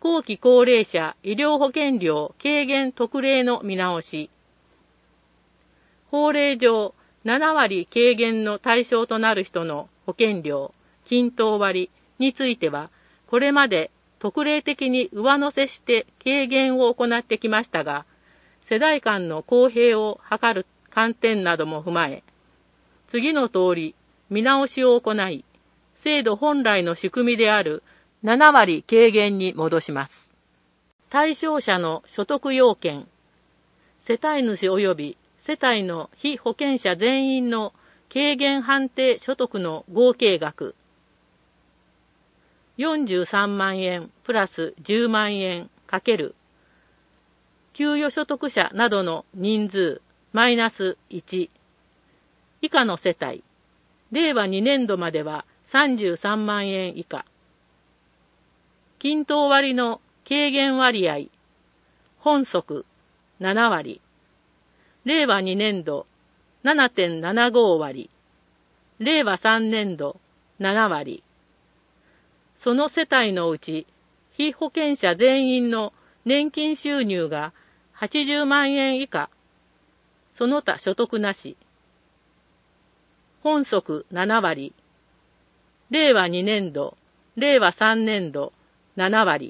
後期高齢者医療保険料軽減特例の見直し。法令上、7割軽減の対象となる人の保険料、均等割については、これまで特例的に上乗せして軽減を行ってきましたが、世代間の公平を図る観点なども踏まえ、次の通り見直しを行い、制度本来の仕組みである7割軽減に戻します。対象者の所得要件、世帯主及び世帯の被保険者全員の軽減判定所得の合計額、43万円プラス10万円かける給与所得者などの人数マイナス1以下の世帯、令和2年度までは33万円以下。均等割の軽減割合、本則7割。令和2年度 7.75 割。令和3年度7割。その世帯のうち、被保険者全員の年金収入が80万円以下、その他所得なし。本則7割。令和2年度、令和3年度7割。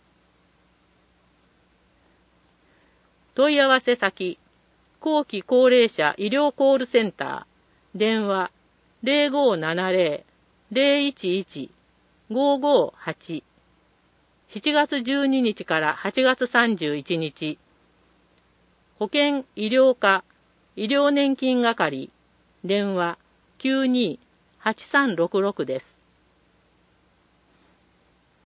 問い合わせ先、後期高齢者医療コールセンター、電話 0570-011-558 7月12日から8月31日、保険医療課医療年金係、電話 92-8366 です。